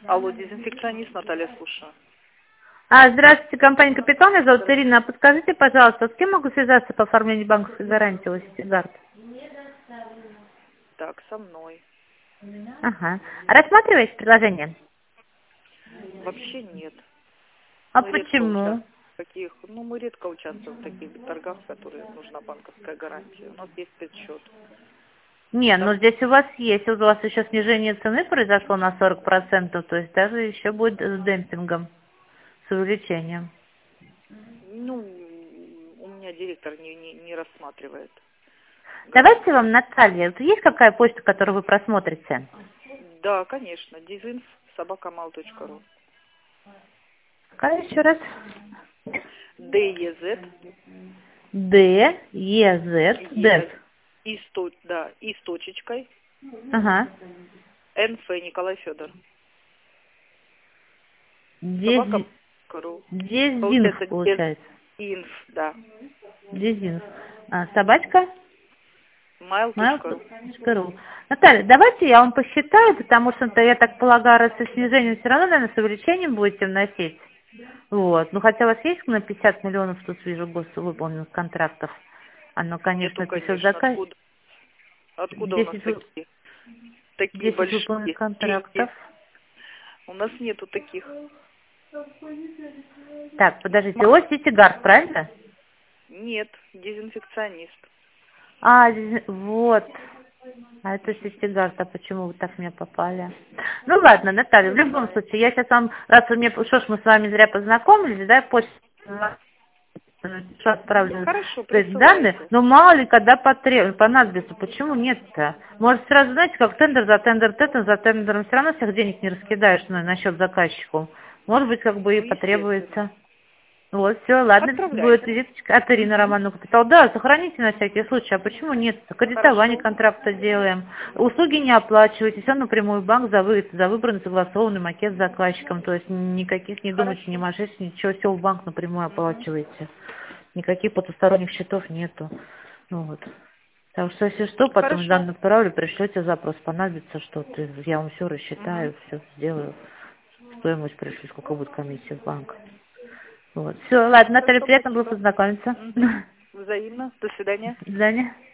Алло, дезинфекционист Наталья, слушаю. Здравствуйте, компания «Капитал», меня зовут Ирина. А подскажите, пожалуйста, с кем могу связаться по оформлению банковской гарантии у Ситигард? Так, со мной. Ага. Рассматриваете предложение? Вообще нет. А Мы редко участвуем почему? в таких, мы редко участвуем в таких торгах, в которые нужна банковская гарантия. У нас есть спецсчет. Не, Так, ну здесь у вас есть, у вас еще снижение цены произошло на 40%, то есть даже еще будет с демпингом, с увеличением. у меня директор не рассматривает Давайте гарантии. вам, Наталья, вот есть какая почта, которую вы просмотрите? Да, конечно, dezinf@mal.ru. Какая еще раз? DEZ, Д, Е, З, Д. и с точечкой, Ага. НФ Николай Федор. Собака.ру. Дезинф, Получается, получается. дезинф, да. Дезинф. Собачка? Mail.ru. Mail.ru. Наталья, давайте я вам посчитаю, потому что, я так полагаю, раз со снижением все равно, наверное, с увеличением будете вносить. Вот. Ну, хотя у вас есть на 50 миллионов, тут вижу, выполненных контрактов. Оно, конечно, Нету, это все конечно. заказ. Откуда у нас 10, такие 10 большие выполненных деньги? контрактов. У нас нету таких. Так, подождите. О, Ситигард, правильно? Нет, дезинфекционист. Вот. А это Ситигард, а почему вы так мне попали? Ну ладно, Наталья, в любом случае, я сейчас вам, раз вы мне, что ж мы с вами зря познакомились, да, почту отправлю, Хорошо, то есть данные, присылайте. но мало ли когда понадобится, почему нет-то? Может сразу, знаете, как тендер за тендером все равно всех денег не раскидаешь на счет заказчику. Может быть, как бы и Естественно. потребуется. Вот, все, ладно, будет Отправляйте. визиточка от Ирины Романовны Капитал. Да, сохраните на всякий случай, а почему нет? Кредитование Хорошо. контракта делаем. Услуги не оплачиваете, все напрямую в банк за выбранный согласованный макет с заказчиком. То есть никаких, не думайте, не Хорошо. мошенничать, ничего, все в банк напрямую Мгм. оплачиваете. Никаких потусторонних счетов нету. Ну вот. Так что, если что, потом Хорошо. данные отправлю, пришлете запрос, понадобится что-то, я вам все Мгм. рассчитаю, все сделаю. Стоимость пришлю, сколько будет комиссия в банк. Вот. Все, ладно, Наталья, Хорошо, приятно было спасибо. познакомиться. Мгм. Взаимно. До свидания. До свидания.